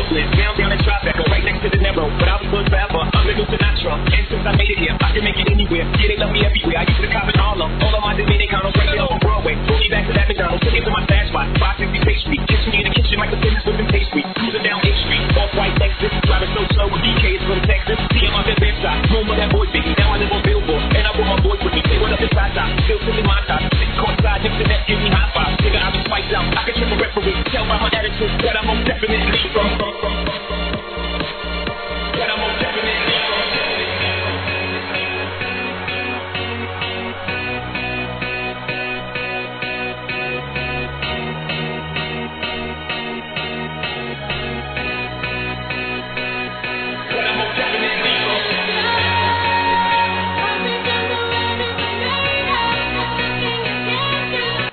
Brooklyn, down in Tribeca, right next to the Narrow. But I was good forever, I'm the new Sinatra. And since I made it here, I can make it anywhere. Yeah, they love me everywhere. I used to cop in Harlem. All of my Dominicanos right there on Broadway. Pull me back to that McDonald's, took it to my stash.